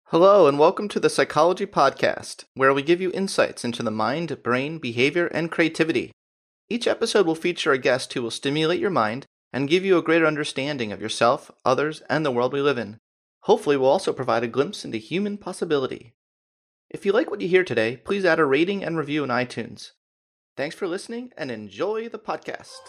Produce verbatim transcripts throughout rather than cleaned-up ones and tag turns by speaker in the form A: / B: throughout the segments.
A: Hello, and welcome to the Psychology Podcast, where we give you insights into the mind, brain, behavior, and creativity. Each episode will feature a guest who will stimulate your mind and give you a greater understanding of yourself, others, and the world we live in. Hopefully, we'll also provide a glimpse into human possibility. If you like what you hear today, please add a rating and review in iTunes. Thanks for listening, and enjoy the podcast.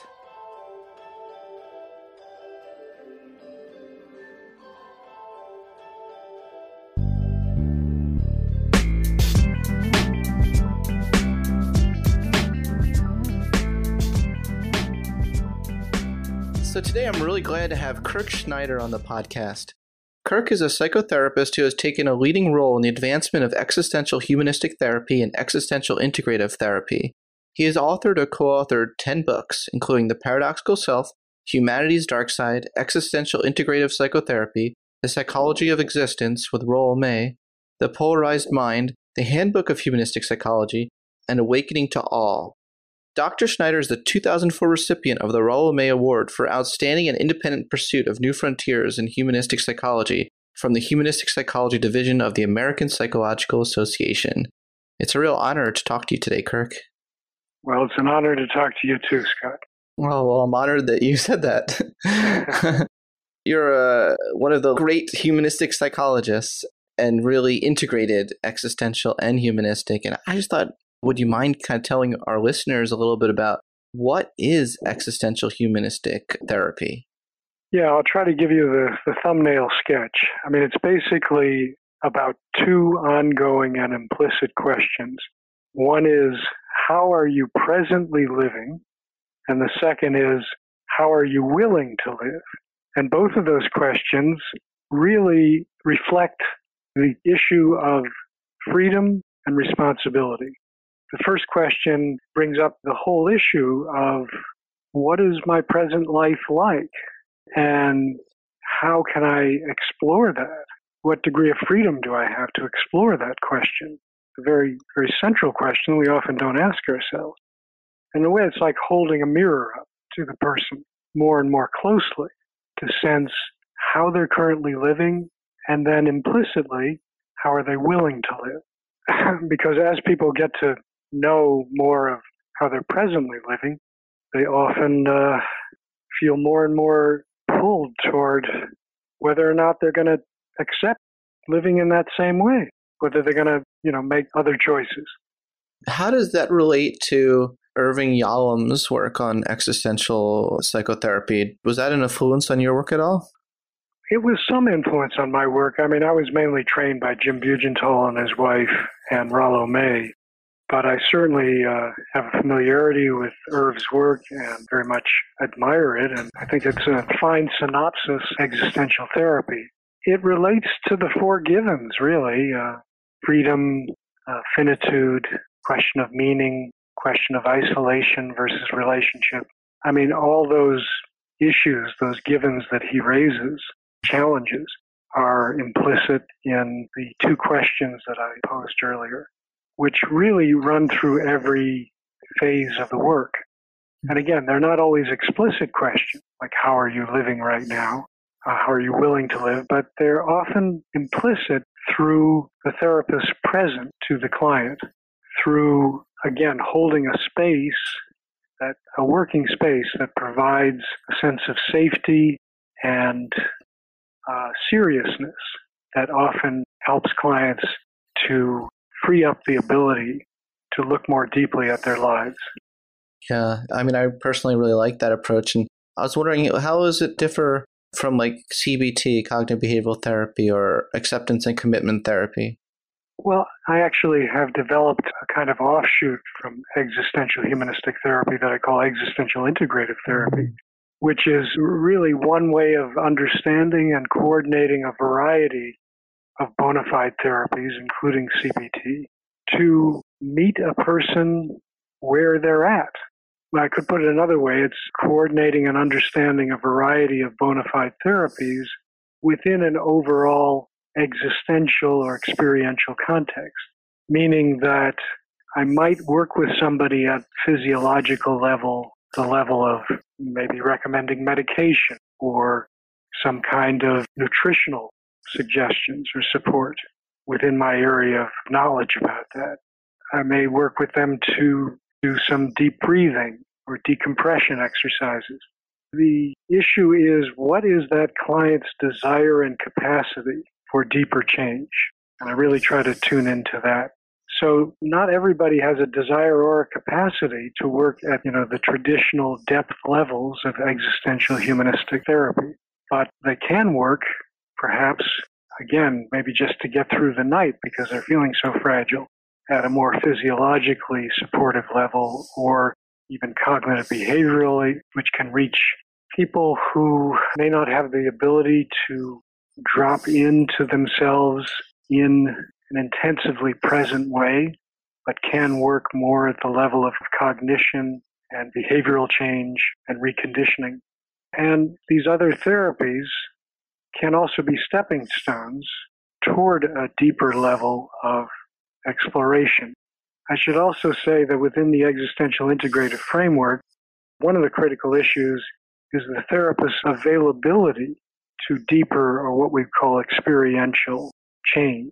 A: So today I'm really glad to have Kirk Schneider on the podcast. Kirk is a psychotherapist who has taken a leading role in the advancement of existential humanistic therapy and existential integrative therapy. He has authored or co-authored ten books, including The Paradoxical Self, Humanity's Dark Side, Existential Integrative Psychotherapy, The Psychology of Existence with Rollo May, The Polarized Mind, The Handbook of Humanistic Psychology, and Awakening to All. Doctor Schneider is the two thousand four recipient of the Rollo May Award for Outstanding and Independent Pursuit of New Frontiers in Humanistic Psychology from the Humanistic Psychology Division of the American Psychological Association. It's a real honor to talk to you today, Kirk.
B: Well, it's an honor to talk to you too, Scott.
A: Well, well I'm honored that you said that. You're uh, one of the great humanistic psychologists and really integrated existential and humanistic, and I just thought, would you mind kind of telling our listeners a little bit about what is existential humanistic therapy?
B: Yeah, I'll try to give you the, the thumbnail sketch. I mean, it's basically about two ongoing and implicit questions. One is, how are you presently living? And the second is, how are you willing to live? And both of those questions really reflect the issue of freedom and responsibility. The first question brings up the whole issue of what is my present life like and how can I explore that? What degree of freedom do I have to explore that question? A very, very central question we often don't ask ourselves. In a way, it's like holding a mirror up to the person more and more closely to sense how they're currently living and then implicitly, how are they willing to live? Because as people get to know more of how they're presently living, they often uh, feel more and more pulled toward whether or not they're going to accept living in that same way, whether they're going to, you know, make other choices.
A: How does that relate to Irving Yalom's work on existential psychotherapy? Was that an influence on your work at all?
B: It was some influence on my work. I mean, I was mainly trained by Jim Bugental and his wife and Rollo May. But I certainly uh, have a familiarity with Irv's work and very much admire it. And I think it's a fine synopsis, existential therapy. It relates to the four givens, really. Uh, freedom, uh, finitude, question of meaning, question of isolation versus relationship. I mean, all those issues, those givens that he raises, challenges, are implicit in the two questions that I posed earlier, which really run through every phase of the work. And again, they're not always explicit questions, like how are you living right now? Uh, how are you willing to live? But they're often implicit through the therapist's present to the client, through, again, holding a space, that a working space that provides a sense of safety and uh, seriousness that often helps clients to free up the ability to look more deeply at their lives.
A: Yeah, I mean, I personally really like that approach. And I was wondering, how does it differ from like C B T, cognitive behavioral therapy, or acceptance and commitment therapy?
B: Well, I actually have developed a kind of offshoot from existential humanistic therapy that I call existential integrative therapy, which is really one way of understanding and coordinating a variety of bona fide therapies, including C B T, to meet a person where they're at. I could put it another way, it's coordinating and understanding a variety of bona fide therapies within an overall existential or experiential context, meaning that I might work with somebody at physiological level, the level of maybe recommending medication or some kind of nutritional suggestions or support. within my area of knowledge about that. I may work with them to do some deep breathing or decompression exercises. The issue is, what is that client's desire and capacity for deeper change? And I really try to tune into that. So not everybody has a desire or a capacity to work at, you know, the traditional depth levels of existential humanistic therapy. But they can work, perhaps, again, maybe just to get through the night because they're feeling so fragile, at a more physiologically supportive level, or even cognitive behaviorally, which can reach people who may not have the ability to drop into themselves in an intensively present way, but can work more at the level of cognition and behavioral change and reconditioning. And these other therapies can also be stepping stones toward a deeper level of exploration. I should also say that within the existential integrative framework, one of the critical issues is the therapist's availability to deeper, or what we call experiential change.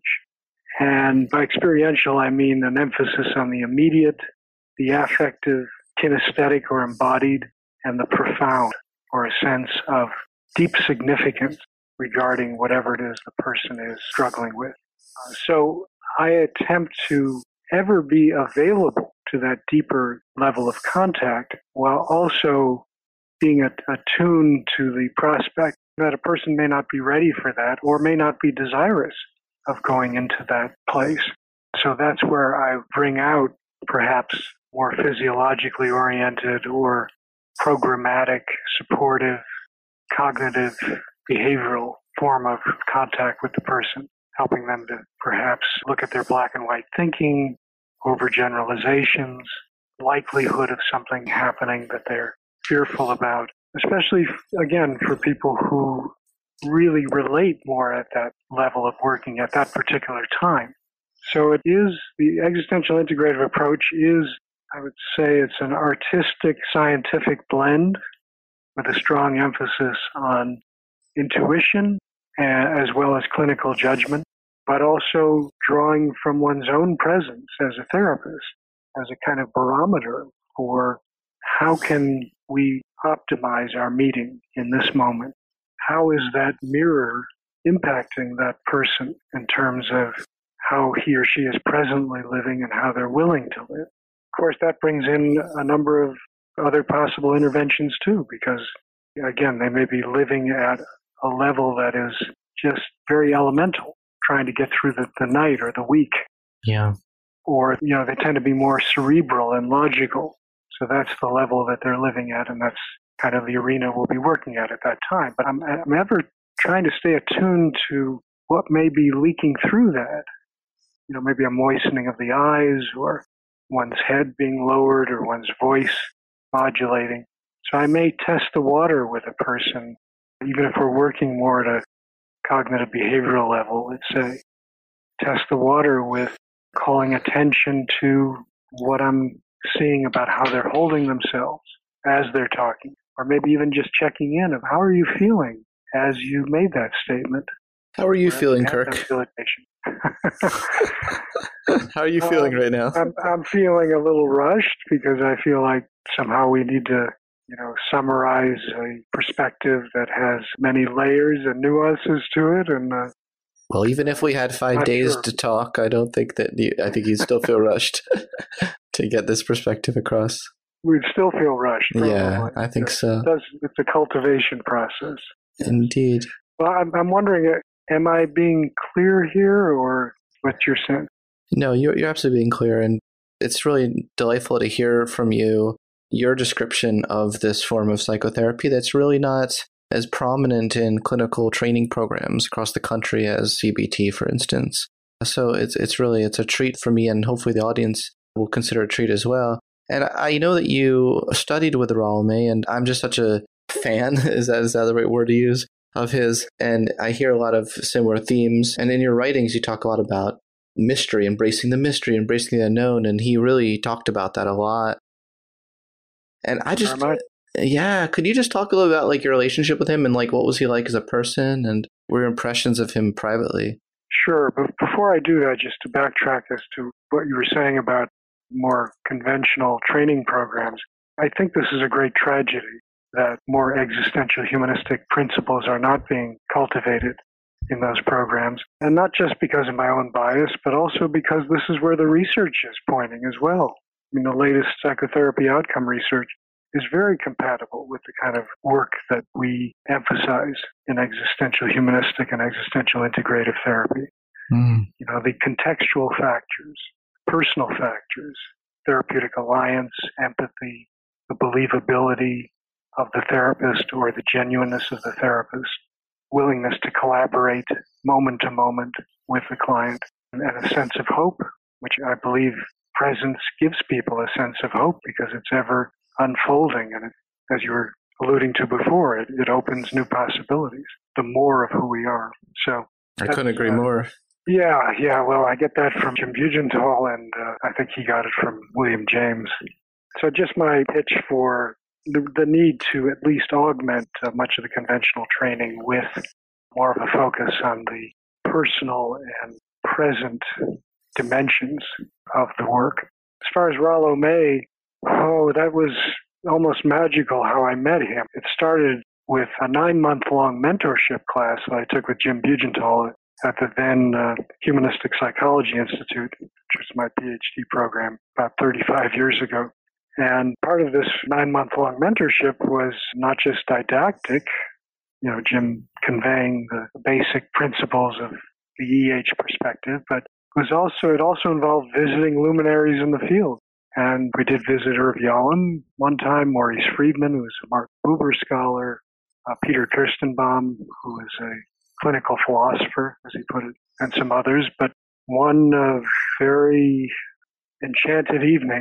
B: And by experiential, I mean an emphasis on the immediate, the affective, kinesthetic or embodied, and the profound, or a sense of deep significance regarding whatever it is the person is struggling with. Uh, so I attempt to ever be available to that deeper level of contact while also being attuned to the prospect that a person may not be ready for that or may not be desirous of going into that place. So that's where I bring out perhaps more physiologically oriented or programmatic, supportive, cognitive, behavioral form of contact with the person, helping them to perhaps look at their black and white thinking, overgeneralizations, likelihood of something happening that they're fearful about, especially, again, for people who really relate more at that level of working at that particular time. So it is, the existential integrative approach is, I would say, it's an artistic, scientific blend with a strong emphasis on intuition as well as clinical judgment, but also drawing from one's own presence as a therapist as a kind of barometer for how can we optimize our meeting in this moment? How is that mirror impacting that person in terms of how he or she is presently living and how they're willing to live? Of course, that brings in a number of other possible interventions too, because again, they may be living at a level that is just very elemental, trying to get through the, the night or the week.
A: Yeah.
B: Or, you know, they tend to be more cerebral and logical. So that's the level that they're living at, and that's kind of the arena we'll be working at at that time. But I'm, I'm ever trying to stay attuned to what may be leaking through that. You know, maybe a moistening of the eyes, or one's head being lowered, or one's voice modulating. So I may test the water with a person, even if we're working more at a cognitive behavioral level, let's say. Test the water with calling attention to what I'm seeing about how they're holding themselves as they're talking, or maybe even just checking in of how are you feeling as you made that statement.
A: How are you feeling, Kirk? How are you feeling um, right now?
B: I'm, I'm feeling a little rushed because I feel like somehow we need to, you know, summarize a perspective that has many layers and nuances to it. And uh,
A: well, even if we had five days
B: sure.
A: to talk, I don't think that you, I think you still feel rushed to get this perspective across.
B: We'd still feel rushed. Probably.
A: Yeah, I think so.
B: It does, it's a cultivation process.
A: Indeed.
B: Well, I'm, I'm wondering, am I being clear here, or what's your sense?
A: No, you're, you're absolutely being clear, and it's really delightful to hear from you your description of this form of psychotherapy that's really not as prominent in clinical training programs across the country as C B T, for instance. So it's it's really, it's a treat for me, and hopefully the audience will consider a treat as well. And I know that you studied with Rollo May, and I'm just such a fan, is that is that the right word to use, of his, and I hear a lot of similar themes. And in your writings, you talk a lot about mystery, embracing the mystery, embracing the unknown, and he really talked about that a lot. And I just, yeah, could you just talk a little about like your relationship with him, and like what was he like as a person, and what were your impressions of him privately?
B: Sure, but before I do that, just to backtrack as to what you were saying about more conventional training programs, I think this is a great tragedy that more existential humanistic principles are not being cultivated in those programs. And not just because of my own bias, but also because this is where the research is pointing as well. I mean, the latest psychotherapy outcome research is very compatible with the kind of work that we emphasize in existential humanistic and existential integrative therapy. Mm. You know, the contextual factors, personal factors, therapeutic alliance, empathy, the believability of the therapist or the genuineness of the therapist, willingness to collaborate moment to moment with the client, and a sense of hope, which I believe presence gives people a sense of hope because it's ever unfolding. And it, as you were alluding to before, it, it opens new possibilities, the more of who we are. So
A: I couldn't agree uh, more.
B: Yeah, yeah. Well, I get that from Jim Bugental, and uh, I think he got it from William James. So just my pitch for the, the need to at least augment uh, much of the conventional training with more of a focus on the personal and present dimensions of the work. As far as Rollo May, oh, that was almost magical how I met him. It started with a nine-month-long mentorship class that I took with Jim Bugental at the then uh, Humanistic Psychology Institute, which was my PhD program about thirty-five years ago. And part of this nine-month-long mentorship was not just didactic, you know, Jim conveying the basic principles of the E H perspective, but was also it also involved visiting luminaries in the field. And we did visit Irv Yalom one time, Maurice Friedman, who was a Mark Buber scholar, uh, Peter Kirstenbaum, who is a clinical philosopher, as he put it, and some others. But one uh, very enchanted evening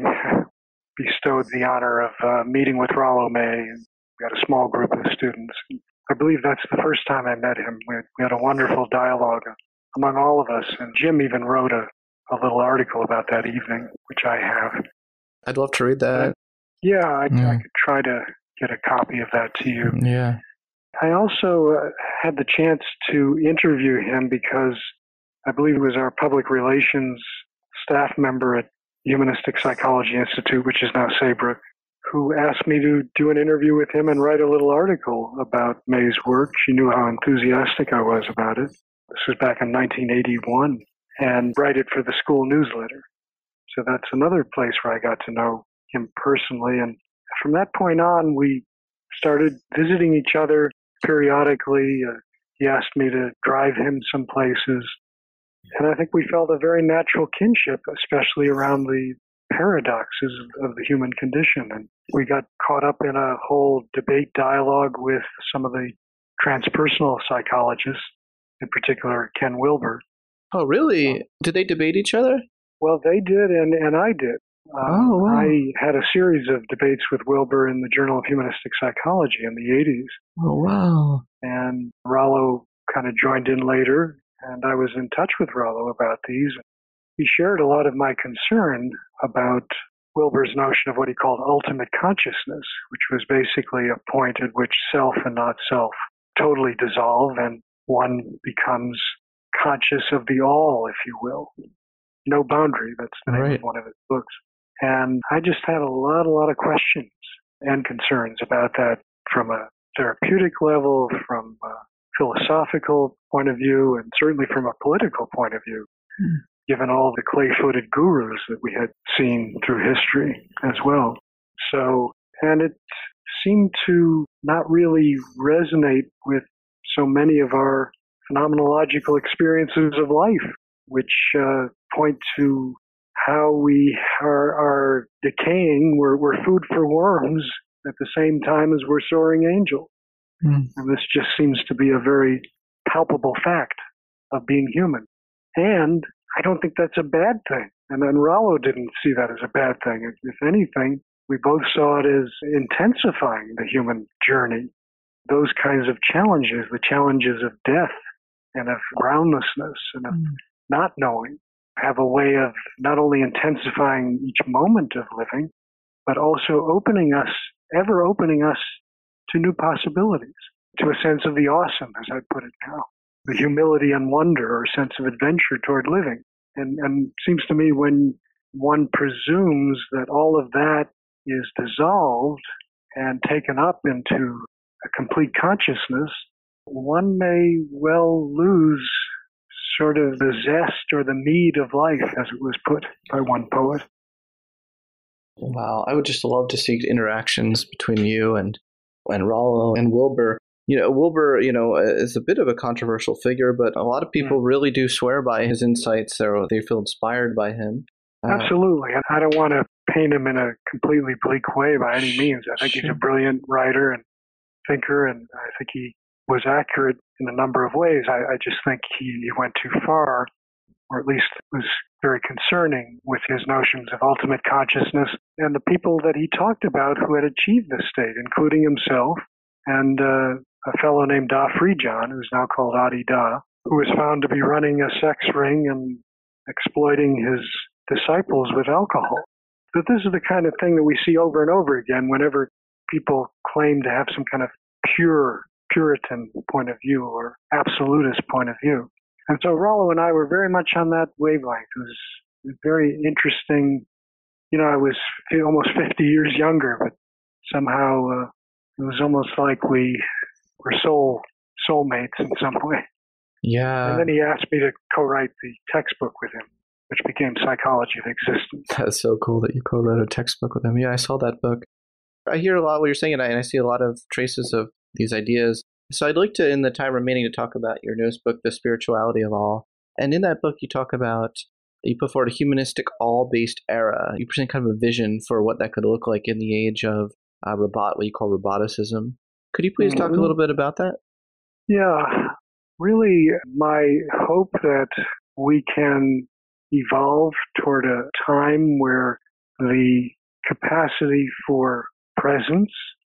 B: bestowed the honor of uh, meeting with Rollo May, and we had a small group of students. I believe that's the first time I met him. We had, we had a wonderful dialogue among all of us, and Jim even wrote a, a little article about that evening, which I have.
A: I'd love to read that.
B: Uh, yeah, I, mm. I could try to get a copy of that to you.
A: Yeah.
B: I also uh, had the chance to interview him because I believe it was our public relations staff member at Humanistic Psychology Institute, which is now Saybrook, who asked me to do an interview with him and write a little article about May's work. She knew how enthusiastic I was about it. This was back in nineteen eighty-one, and write it for the school newsletter. So that's another place where I got to know him personally. And from that point on, we started visiting each other periodically. Uh, he asked me to drive him some places. And I think we felt a very natural kinship, especially around the paradoxes of the human condition. And we got caught up in a whole debate dialogue with some of the transpersonal psychologists, in particular Ken Wilber.
A: Oh, really? Did they debate each other?
B: Well, they did, and, and I did. Um,
A: oh, wow.
B: I had a series of debates with Wilber in the Journal of Humanistic Psychology in the eighties.
A: Oh, wow.
B: And Rollo kind of joined in later, and I was in touch with Rollo about these. He shared a lot of my concern about Wilber's notion of what he called ultimate consciousness, which was basically a point at which self and not self totally dissolve, and one becomes conscious of the all, if you will. No Boundary, that's the name
A: right.
B: of one of his books. And I just had a lot, a lot of questions and concerns about that from a therapeutic level, from a philosophical point of view, and certainly from a political point of view, mm. given all the clay-footed gurus that we had seen through history as well. So, and it seemed to not really resonate with so many of our phenomenological experiences of life, which uh, point to how we are, are decaying. We're, we're food for worms at the same time as we're soaring angels. Mm. And this just seems to be a very palpable fact of being human. And I don't think that's a bad thing. And then Rollo didn't see that as a bad thing. If anything, we both saw it as intensifying the human journey. Those kinds of challenges, the challenges of death and of groundlessness and of mm. not knowing, have a way of not only intensifying each moment of living, but also opening us, ever opening us to new possibilities, to a sense of the awesome, as I put it now. the humility and wonder or sense of adventure toward living. And, and it seems to me when one presumes that all of that is dissolved and taken up into a complete consciousness, one may well lose sort of the zest or the mead of life, as it was put by one poet.
A: Wow, I would just love to see interactions between you and and Rollo and Wilbur. You know, Wilbur, you know, is a bit of a controversial figure, but a lot of people mm. really do swear by his insights, or they feel inspired by him.
B: Uh, Absolutely. And I don't want to paint him in a completely bleak way by any means. I think sure. he's a brilliant writer and thinker, and I think he was accurate in a number of ways. I, I just think he, he went too far, or at least was very concerning with his notions of ultimate consciousness and the people that he talked about who had achieved this state, including himself and uh, a fellow named Da Frijan, who's now called Adi Da, who was found to be running a sex ring and exploiting his disciples with alcohol. But this is the kind of thing that we see over and over again whenever people claim to have some kind of pure Puritan point of view or absolutist point of view. And so Rollo and I were very much on that wavelength. It was very interesting. You know, I was almost fifty years younger, but somehow uh, it was almost like we were soul soulmates in some way.
A: Yeah.
B: And then he asked me to co-write the textbook with him, which became Psychology of Existence.
A: That's so cool that you co-wrote a textbook with him. Yeah, I saw that book. I hear a lot of what you're saying, and I, and I see a lot of traces of these ideas. So I'd like to, in the time remaining, to talk about your newest book, The Spirituality of All. And in that book, you talk about, you put forward a humanistic all-based era. You present kind of a vision for what that could look like in the age of uh, robot, what you call roboticism. Could you please talk mm-hmm. a little bit about that?
B: Yeah, really my hope that we can evolve toward a time where the capacity for presence,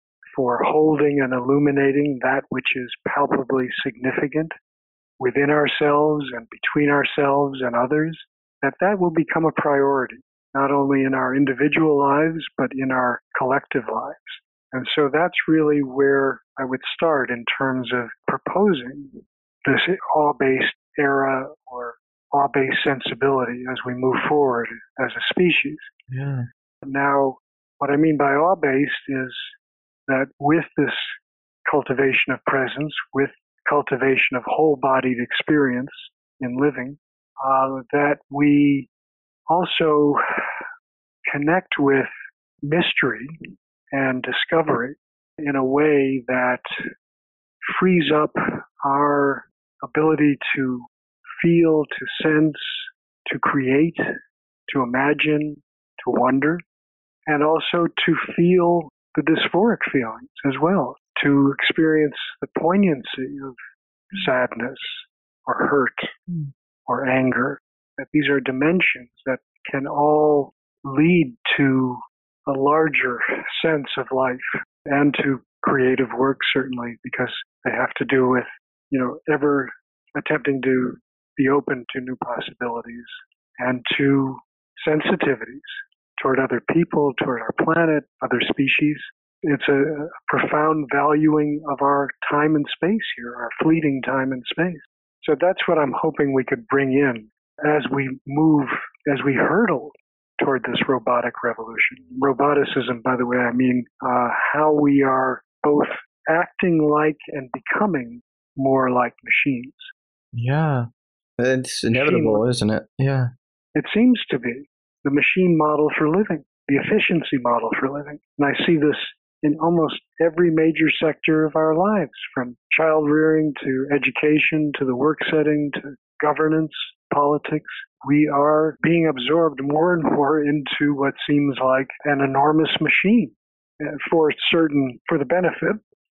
B: for holding and illuminating that which is palpably significant within ourselves and between ourselves and others, that that will become a priority, not only in our individual lives, but in our collective lives. And so that's really where I would start in terms of proposing this awe-based era or awe-based sensibility as we move forward as a species.
A: Yeah.
B: Now, what I mean by awe-based is that with this cultivation of presence, with cultivation of whole-bodied experience in living, uh, that we also connect with mystery and discovery in a way that frees up our ability to feel, to sense, to create, to imagine, to wonder, and also to feel the dysphoric feelings as well, to experience the poignancy of sadness or hurt mm. or anger. That these are dimensions that can all lead to a larger sense of life and to creative work, certainly, because they have to do with, you know, ever attempting to be open to new possibilities and to sensitivities toward other people, toward our planet, other species. It's a profound valuing of our time and space here, our fleeting time and space. So that's what I'm hoping we could bring in as we move, as we hurdle toward this robotic revolution. Roboticism, by the way, I mean uh, how we are both acting like and becoming more like machines.
A: Yeah, it's inevitable, machine, isn't it? Yeah.
B: It seems to be the machine model for living, the efficiency model for living. And I see this in almost every major sector of our lives, from child rearing to education to the work setting to governance, politics. We are being absorbed more and more into what seems like an enormous machine for certain, for the benefit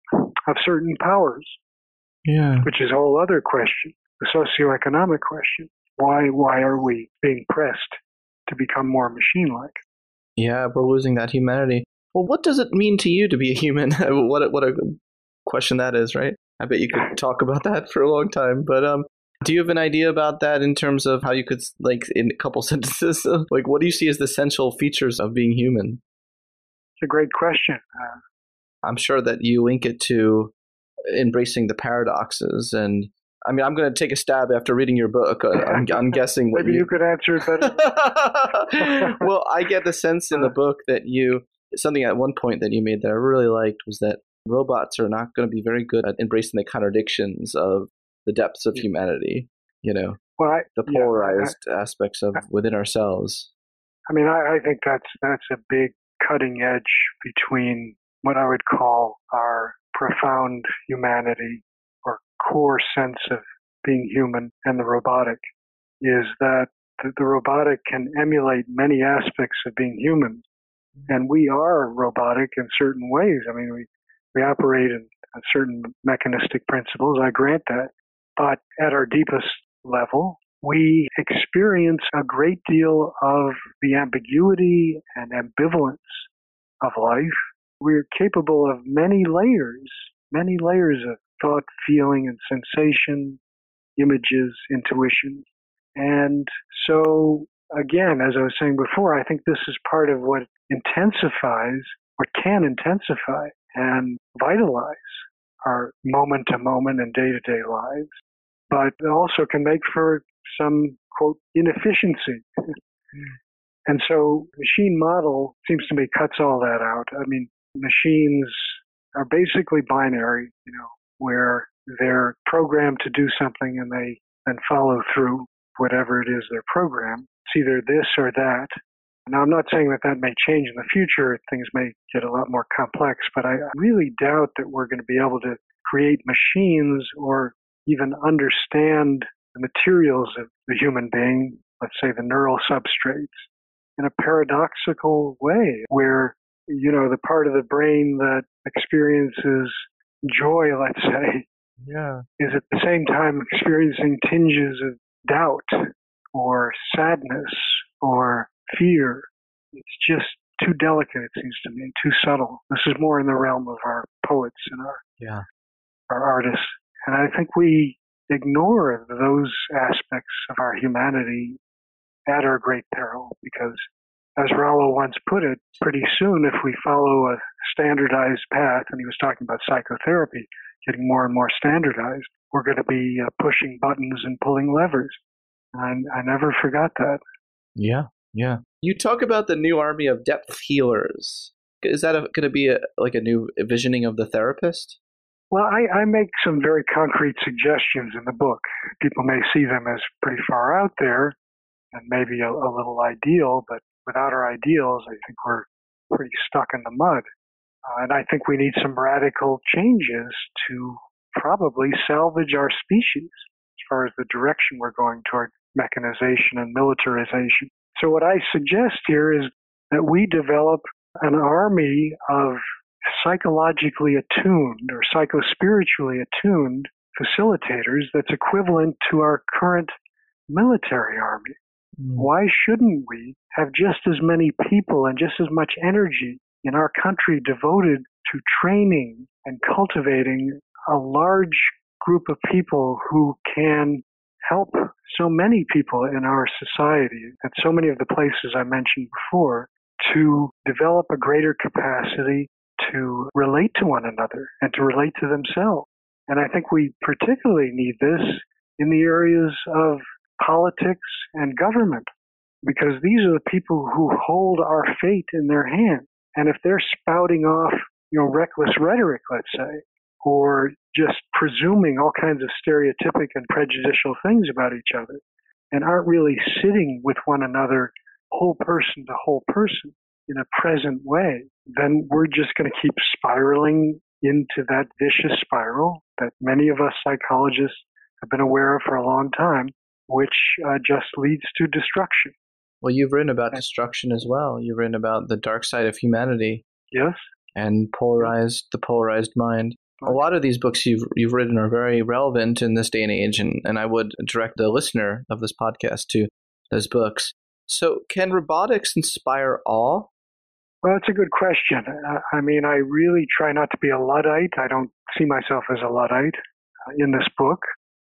B: of certain powers.
A: Yeah.
B: Which is a whole other question, the socioeconomic question. Why, why are we being pressed to become more machine-like?
A: Yeah, we're losing that humanity. Well, what does it mean to you to be a human? what, a, what a question that is, right? I bet you could talk about that for a long time. But um, do you have an idea about that in terms of how you could, like, in a couple sentences, like, what do you see as the essential features of being human?
B: It's a great question. Uh,
A: I'm sure that you link it to embracing the paradoxes and I mean, I'm going to take a stab after reading your book. Uh, I'm, I'm guessing what
B: Maybe
A: you...
B: you could answer it better.
A: Well, I get the sense in the book that you, something at one point that you made that I really liked was that robots are not going to be very good at embracing the contradictions of the depths of humanity, you know,
B: well, I,
A: the polarized yeah, I, aspects of within ourselves.
B: I mean, I, I think that's that's a big cutting edge between what I would call our profound humanity or core sense of being human and the robotic, is that the, the robotic can emulate many aspects of being human. And we are robotic in certain ways. I mean, we, we operate in certain mechanistic principles, I grant that. But at our deepest level, we experience a great deal of the ambiguity and ambivalence of life. We're capable of many layers, many layers of thought, feeling, and sensation, images, intuition. And so, again, as I was saying before, I think this is part of what intensifies, what can intensify and vitalize our moment-to-moment and day-to-day lives, but also can make for some, quote, inefficiency. And so machine model seems to me cuts all that out. I mean, machines are basically binary, you know, where they're programmed to do something and they then follow through whatever it is they're programmed. It's either this or that. Now, I'm not saying that that may change in the future. Things may get a lot more complex, but I really doubt that we're going to be able to create machines or even understand the materials of the human being, let's say the neural substrates, in a paradoxical way where, you know, the part of the brain that experiences joy, let's say,
A: yeah,
B: is at the same time experiencing tinges of doubt or sadness or fear. It's just too delicate, it seems to me, too subtle. This is more in the realm of our poets and our
A: yeah.
B: our artists. And I think we ignore those aspects of our humanity at our great peril, because as Rollo once put it, pretty soon if we follow a standardized path, and he was talking about psychotherapy getting more and more standardized, we're going to be uh, pushing buttons and pulling levers. And I, I never forgot that.
A: Yeah, yeah. You talk about the new army of depth healers. Is that going to be a, like a new visioning of the therapist?
B: Well, I, I make some very concrete suggestions in the book. People may see them as pretty far out there and maybe a, a little ideal, but without our ideals, I think we're pretty stuck in the mud. Uh, and I think we need some radical changes to probably salvage our species as far as the direction we're going toward mechanization and militarization. So what I suggest here is that we develop an army of psychologically attuned or psychospiritually attuned facilitators that's equivalent to our current military army. Mm. Why shouldn't we have just as many people and just as much energy in our country devoted to training and cultivating a large group of people who can help so many people in our society at so many of the places I mentioned before to develop a greater capacity to relate to one another and to relate to themselves. And I think we particularly need this in the areas of politics and government, because these are the people who hold our fate in their hands. And if they're spouting off, you know, reckless rhetoric, let's say, or just presuming all kinds of stereotypic and prejudicial things about each other, and aren't really sitting with one another, whole person to whole person, in a present way, then we're just going to keep spiraling into that vicious spiral that many of us psychologists have been aware of for a long time, which uh, just leads to destruction.
A: Well, you've written about destruction as well. You've written about the dark side of humanity.
B: Yes.
A: And polarized, the polarized mind. A lot of these books you've you've written are very relevant in this day and age, and, and I would direct the listener of this podcast to those books. So can robotics inspire awe?
B: Well, it's a good question. I mean, I really try not to be a Luddite. I don't see myself as a Luddite in this book.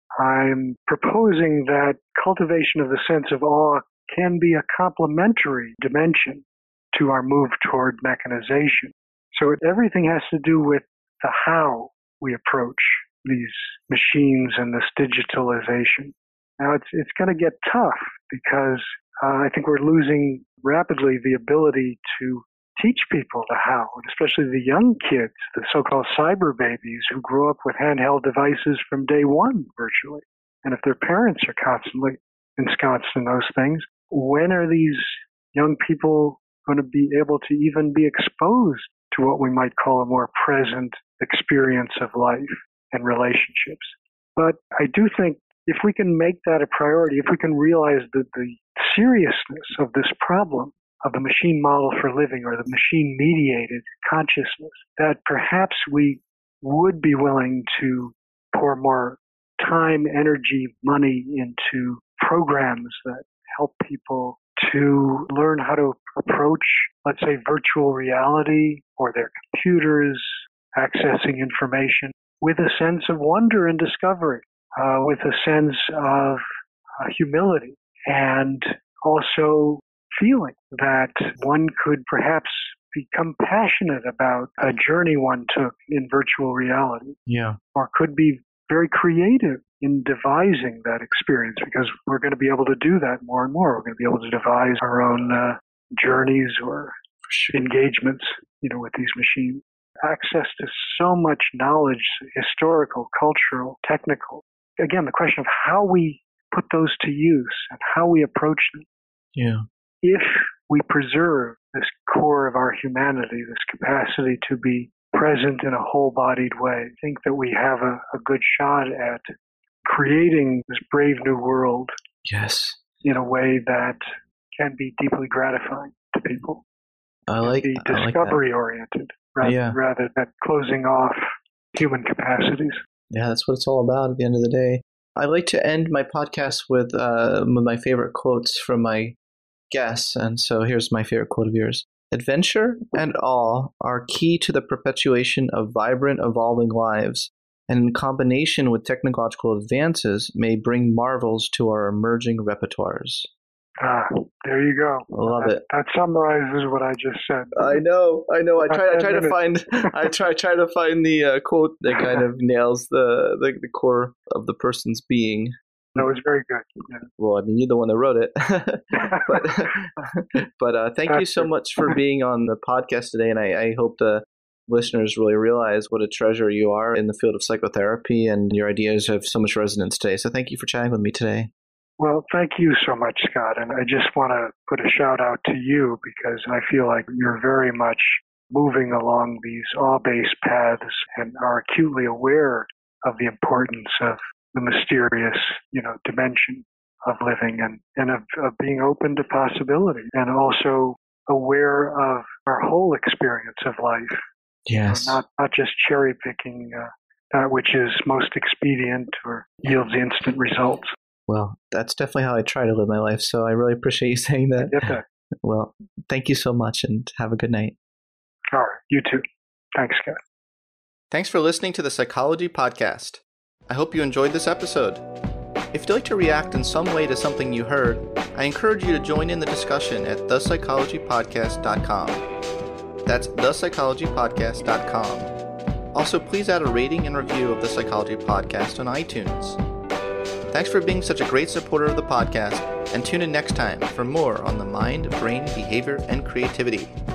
B: I'm proposing that cultivation of the sense of awe can be a complementary dimension to our move toward mechanization. So everything has to do with the how we approach these machines and this digitalization. Now, it's it's going to get tough because uh, I think we're losing rapidly the ability to teach people the how, and especially the young kids, the so-called cyber babies who grow up with handheld devices from day one virtually. And if their parents are constantly ensconced in those things, when are these young people going to be able to even be exposed to what we might call a more present experience of life and relationships? But I do think if we can make that a priority, if we can realize that the seriousness of this problem of the machine model for living or the machine-mediated consciousness, that perhaps we would be willing to pour more time, energy, money into programs that help people to learn how to approach, let's say, virtual reality or their computers, accessing information with a sense of wonder and discovery, uh, with a sense of uh, humility, and also feeling that one could perhaps become passionate about a journey one took in virtual reality.
A: Yeah.
B: Or could be very creative in devising that experience, because we're going to be able to do that more and more. We're going to be able to devise our own uh, journeys or engagements, you know, with these machines. Access to so much knowledge, historical, cultural, technical. Again, the question of how we put those to use and how we approach them.
A: Yeah.
B: If we preserve this core of our humanity, this capacity to be present in a whole-bodied way, I think that we have a, a good shot at creating this brave new world.
A: Yes.
B: In a way that can be deeply gratifying to people.
A: I like
B: be
A: I
B: discovery-oriented
A: like
B: rather,
A: yeah.
B: rather than closing off human capacities.
A: Yeah, that's what it's all about at the end of the day. I like to end my podcast with uh, one of my favorite quotes from my guests, and so here's my favorite quote of yours. Adventure and awe are key to the perpetuation of vibrant, evolving lives, and in combination with technological advances may bring marvels to our emerging repertoires.
B: Ah, there you go.
A: I love
B: that,
A: it.
B: That summarizes what I just said.
A: I know, I know. I try, I try to find, I try, try to find the uh, quote that kind of nails the, the the core of the person's being.
B: That was very good. Yeah.
A: Well, I mean, you're the one that wrote it. but but uh, thank you so much for being on the podcast today, and I, I hope the listeners really realize what a treasure you are in the field of psychotherapy, and your ideas have so much resonance today. So thank you for chatting with me today.
B: Well, thank you so much, Scott. And I just want to put a shout out to you, because I feel like you're very much moving along these awe-based paths and are acutely aware of the importance of the mysterious, you know, dimension of living, and, and of, of being open to possibility, and also aware of our whole experience of life.
A: Yes.
B: You know, not, not just cherry picking uh, that which is most expedient or yields instant results.
A: Well, that's definitely how I try to live my life. So I really appreciate you saying that.
B: I get that.
A: Well, thank you so much, and have a good night.
B: All right. You too. Thanks, Scott.
A: Thanks for listening to the Psychology Podcast. I hope you enjoyed this episode. If you'd like to react in some way to something you heard, I encourage you to join in the discussion at the psychology podcast dot com. That's the psychology podcast dot com. Also, please add a rating and review of the Psychology Podcast on iTunes. Thanks for being such a great supporter of the podcast, and tune in next time for more on the mind, brain, behavior, and creativity.